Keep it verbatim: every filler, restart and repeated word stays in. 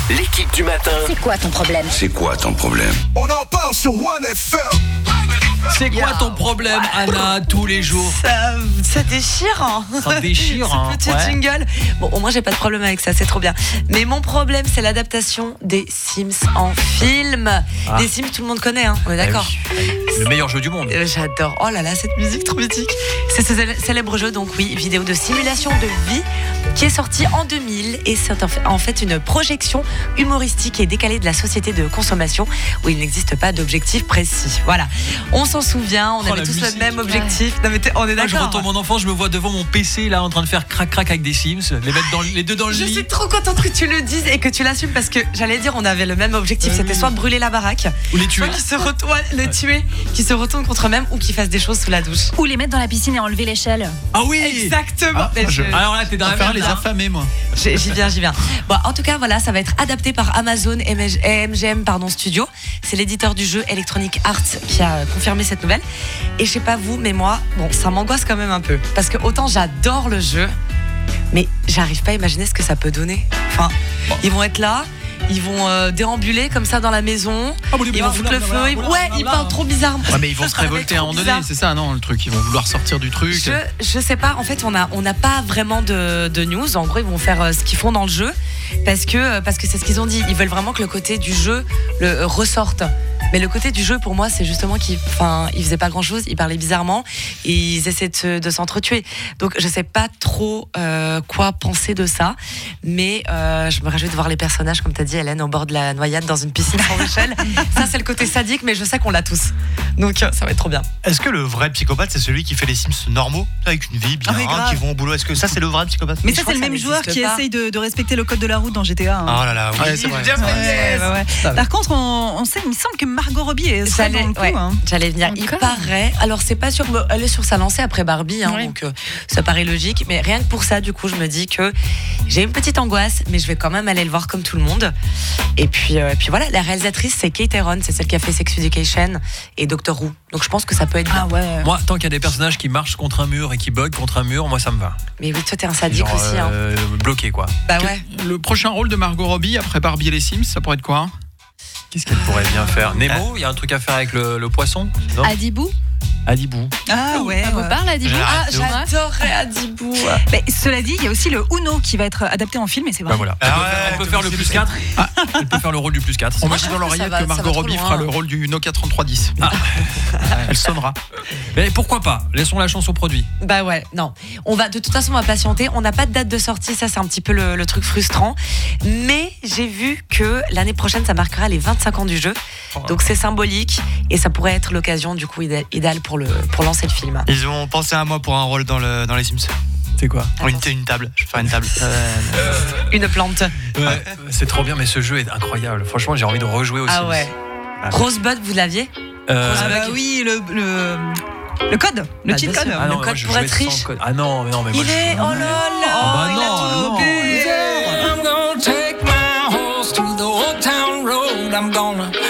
l'équipe du matin. C'est quoi ton problème? C'est quoi ton problème? On en parle sur One F M. C'est quoi ton problème, Anna, tous les jours? Ça, ça déchire. Hein. Ça déchire, hein. Ce petit ouais. jingle. Bon, au moins, j'ai pas de problème avec ça, c'est trop bien. Mais mon problème, c'est l'adaptation des Sims en film. Ah. Les Sims, tout le monde connaît, hein. On est d'accord. Eh oui. Le meilleur jeu du monde. Euh, J'adore. Oh là là, cette musique trop mythique. C'est ce célè- célèbre jeu, donc oui, vidéo de simulation de vie, qui est sorti en deux mille. Et c'est en fait une projection humoristique et décalée de la société de consommation, où il n'existe pas d'objectif précis. Voilà. On s'en souvient, on Oh, avait la tous musique. le même objectif. Non, mais t'es- on est Moi, je d'accord. retourne mon enfant, je me vois devant mon P C là en train de faire crac crac avec des Sims, les mettre dans, les deux dans le Je lit. suis trop contente que tu le dises et que tu l'assumes, parce que j'allais dire, on avait le même objectif, Euh, c'était oui. soit brûler la baraque, Ou les tuer. soit qu'ils se retournent, les tuer, qu'ils se retournent contre eux-mêmes ou qu'ils fassent des choses sous la douche. Ou les mettre dans la piscine et enlever l'échelle. Ah oui. Exactement. Ah, Mais je- je- Alors là, t'es dans la Faire merde. les là. affamés, moi. J'y j'y viens, j'y viens. Bon, en tout cas, voilà, ça va être adapté par Amazon et M G M pardon, Studio. C'est l'éditeur du jeu Electronic Arts qui a euh, confirmé cette nouvelle. Et je sais pas vous, mais moi, bon, ça m'angoisse quand même un peu. Parce que autant j'adore le jeu, mais j'arrive pas à imaginer ce que ça peut donner. Enfin, ils vont être là, ils vont euh, déambuler comme ça dans la maison, ils vont foutre le feu. ils- Ouais, ils parlent trop bizarrement. Ouais, mais ils vont se Ça va être révolter à un trop moment donné, bizarre. c'est ça, non, le truc. Ils vont vouloir sortir du truc. Je, je sais pas, en fait on a on n'a pas vraiment de, de news. En gros ils vont faire euh, ce qu'ils font dans le jeu, parce que euh, parce que c'est ce qu'ils ont dit. Ils veulent vraiment que le côté du jeu le euh, ressorte. Mais le côté du jeu pour moi c'est justement qu'ils enfin ils faisaient pas grand chose, ils parlaient bizarrement et ils essaient de, se- de s'entretuer. Donc je sais pas trop euh, quoi penser de ça, mais euh, je me réjouis de voir les personnages comme t'as dit Hélène au bord de la noyade dans une piscine sans échelle. Ça c'est le côté sadique, mais je sais qu'on l'a tous. Donc euh, ça va être trop bien. Est-ce que le vrai psychopathe, c'est celui qui fait les Sims normaux, avec une vie bien, Ah oui, grave. qui vont au boulot? Est-ce que ça, c'est le vrai psychopathe? Mais je ça, crois c'est le que ça même joueur n'existe qui pas. essaye de, de respecter le code de la route dans G T A. hein. Oh là là, oui. Ouais, c'est vrai. Bien Ouais, fait. ouais, ouais. Par contre, on, on sait, il me semble que Margot Robbie est serait J'allais, dans le coup. ouais, hein. j'allais venir. Il Encore paraît. Alors c'est pas sûr. Elle est sur sa lancée après Barbie, hein, Ouais. donc euh, ça paraît logique. Mais rien que pour ça, du coup, je me dis que j'ai une petite angoisse, mais je vais quand même aller le voir comme tout le monde. Et puis, euh, et puis voilà, la réalisatrice c'est Kate Herron, c'est celle qui a fait Sex Education et Doctor Who. Donc je pense que ça peut être bien. Ah ouais. Moi, tant qu'il y a des personnages qui marchent contre un mur et qui bug contre un mur, moi ça me va. Mais oui, toi t'es un sadique Genre, aussi. Hein. euh, bloqué quoi. Bah Que- ouais. Le prochain rôle de Margot Robbie après Barbie et les Sims, ça pourrait être quoi? Qu'est-ce qu'elle pourrait bien faire? Nemo, il y a un truc à faire avec le, le poisson? Non. Adibou. Adibou. Ah ouais. Ça vous ouais. parle, Adibou? Ah, J'adore. j'adorerais Adibou. Mais cela dit, il y a aussi le Uno qui va être adapté en film et c'est vrai. Bah voilà. Elle Ah peut ouais, faire, elle peut faire le plus quatre. Elle peut faire le rôle du plus quatre. On m'a je dit dans trouve que ça l'oreillette va- que ça va Margot trop Robbie loin. fera le rôle du Nokia trente-trois dix. Ah. Elle sonnera. Mais pourquoi pas? Laissons la chance au produit. Bah ouais, non. On va, de toute façon, on va patienter. On n'a pas de date de sortie, ça c'est un petit peu le, le truc frustrant. Mais j'ai vu que l'année prochaine, ça marquera les vingt-cinq ans du jeu. Donc c'est symbolique et ça pourrait être l'occasion du coup idé- idéale pour, le, pour lancer le film. Ils ont pensé à moi pour un rôle dans, le, dans les Sims. C'est quoi? Oh, une, une table, je vais faire une table. Une plante. Ouais, c'est trop bien, mais ce jeu est incroyable. Franchement, j'ai envie de rejouer aussi. Ah ouais. Ah. Rosebud, vous l'aviez? Euh, Ah bah oui, le, le, le code, le Bah, cheat bien code. sûr. ah non, le moi, code je pour jouais être sans riche. code. Ah non, mais non, mais moi, Il je- est, oh là là, Ah bah il a non, tout non. lobé. I'm gonna take my horse to the old town road. I'm gonna